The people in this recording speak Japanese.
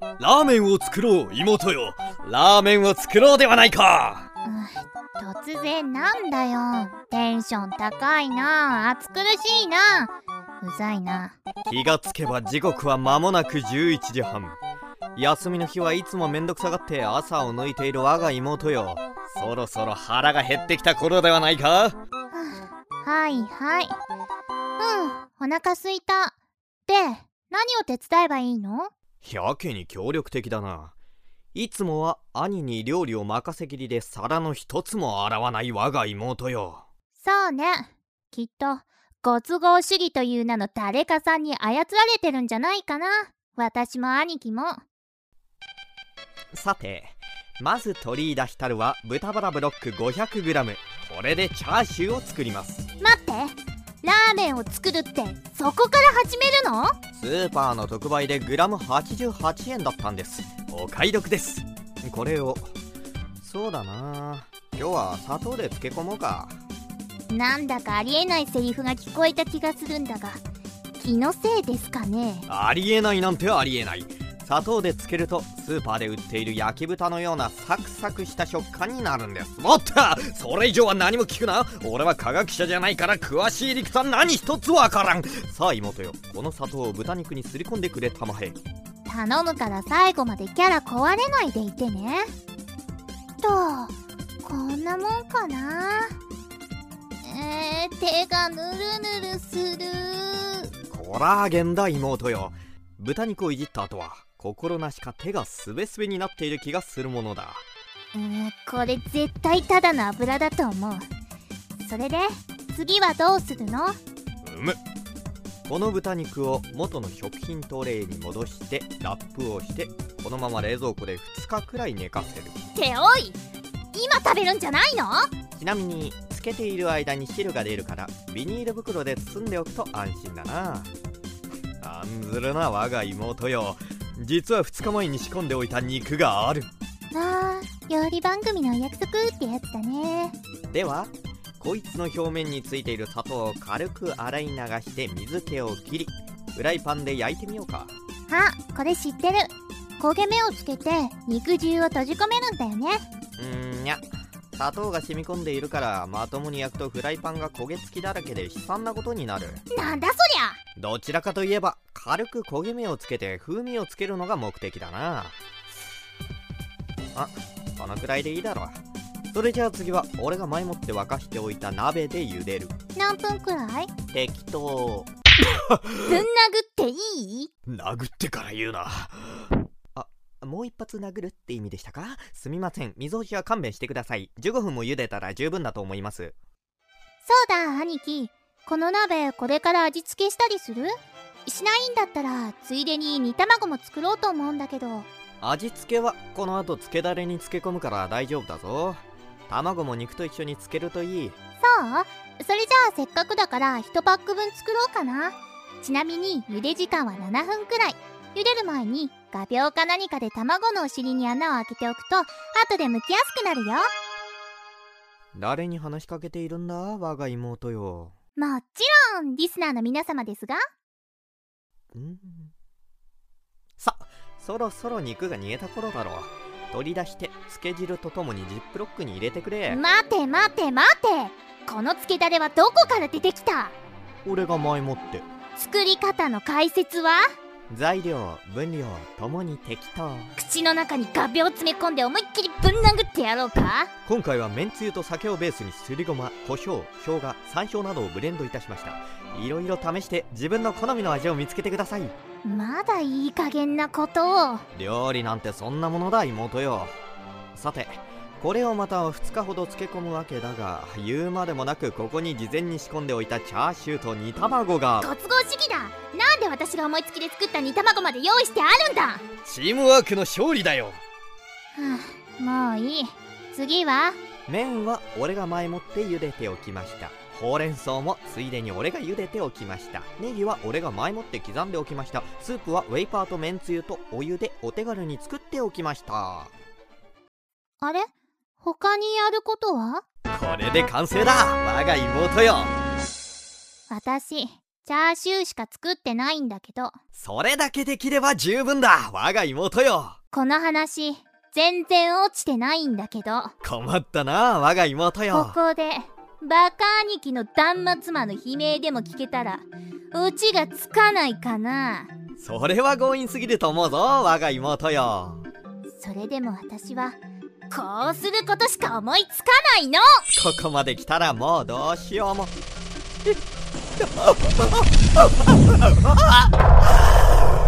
ラーメンを作ろう妹よ。ラーメンを作ろうではないか。 突然なんだよ。テンション高いな。暑苦しいな。うざいな。 気がつけば時刻は間もなく11時半。休みの日はいつもめんどくさがって朝を抜いている我が妹よ。そろそろ腹が減ってきた頃ではないか。 はいはい。お腹すいた。で、何を手伝えばいいの？ やけに協力的だな。いつもは兄に料理を任せきりで皿の一つも洗わない我が妹よ。 そうね。きっとご都合主義という名の誰かさんに操られてるんじゃないかな。私も兄貴も。 さて、まず取り出したるは豚バラブロック 500g。 これでチャーシューを作ります。 待って、ラーメンを作るってそこから始めるの？ スーパーの特売でグラム88円だったんです。お買い得です。これを、そうだな、今日は砂糖で漬け込もうか。 なんだかありえないセリフが聞こえた気がするんだが、気のせいですかね？ ありえないなんてありえない。砂糖で漬けるとスーパーで売っている焼き豚のようなサクサクした食感になるんです。もっとそれ以上は何も聞くな。俺は科学者じゃないから詳しい理屈は何一つわからん。さあ妹よ、この砂糖を豚肉にすり込んでくれたまえ。 頼むから最後までキャラ壊れないでいてね。と、こんなもんかな。手がヌルヌルする。 コラーゲンだ妹よ。豚肉をいじった後は心なしか手がすべすべになっている気がするものだ。 これ絶対ただの油だと思う。それで次はどうするの？ この豚肉を元の食品トレイに戻してラップをして、このまま冷蔵庫で2日くらい寝かせる。 っておい、今食べるんじゃないの？ ちなみに漬けている間に汁が出るからビニール袋で包んでおくと安心だな。案ずるな我が妹よ。実は2日前に仕込んでおいた肉がある。 料理番組のお約束ってやつだね。 ではこいつの表面についている砂糖を軽く洗い流して水気を切り、フライパンで焼いてみようか。 これ知ってる。焦げ目をつけて肉汁を閉じ込めるんだよね。 いや、砂糖が染み込んでいるからまともに焼くとフライパンが焦げ付きだらけで悲惨なことになる。 なんだそりゃ。 どちらかといえば軽く焦げ目をつけて風味をつけるのが目的だな。このくらいでいいだろう。それじゃあ次は俺が前もって沸かしておいた鍋で茹でる。 何分くらい？ 適当。 ぶん殴っていい？ 殴ってから言うな。もう一発殴るって意味でしたか？すみません、水干しは勘弁してください。15分も茹でたら十分だと思います。 そうだ兄貴、この鍋これから味付けしたりする？しないんだったらついでに煮卵も作ろうと思うんだけど。 味付けはこの後漬けだれに漬け込むから大丈夫だぞ。卵も肉と一緒に漬けるといい。 そう？それじゃあせっかくだから1パック分作ろうかな。ちなみに茹で時間は7分くらい。茹でる前に画鋲か何かで卵のお尻に穴を開けておくと後で剥きやすくなるよ。 誰に話しかけているんだ我が妹よ。 もちろんリスナーの皆様ですが。 さ、そろそろ肉が煮えた頃だろう。取り出して漬け汁とともにジップロックに入れてくれ。 待てこの漬けだれはどこから出てきた？ 俺が前もって。 作り方の解説は？ 材料分量ともに適当。 口の中に画鋲を詰め込んで思いっきりぶん殴ってやろうか。 今回はめんつゆと酒をベースにすりごま、胡椒、生姜、山椒などをブレンドいたしました。いろいろ試して自分の好みの味を見つけてください。 まだいい加減なことを。 料理なんてそんなものだ妹よ。さて、これをまた2日ほど漬け込むわけだが、言うまでもなくここに事前に仕込んでおいたチャーシューと煮卵が。 ご都合主義だ。なんで私が思いつきで作った煮卵まで用意してあるんだ。 チームワークの勝利だよ。 もういい。次は？ 麺は俺が前もって茹でておきました。ほうれん草もついでに俺が茹でておきました。ネギは俺が前もって刻んでおきました。スープはウェイパーとめんつゆとお湯でお手軽に作っておきました。 あれ？他にやることは？ これで完成だ我が妹よ。 私チャーシューしか作ってないんだけど。 それだけできれば十分だ、我が妹よ。 この話全然落ちてないんだけど。 困ったな、我が妹よ。 ここでバカ兄貴の断末魔の悲鳴でも聞けたらオチがつかないかな。 それは強引すぎると思うぞ、我が妹よ。 それでも私はこうすることしか思いつかないの。 ここまで来たらもうどうしようも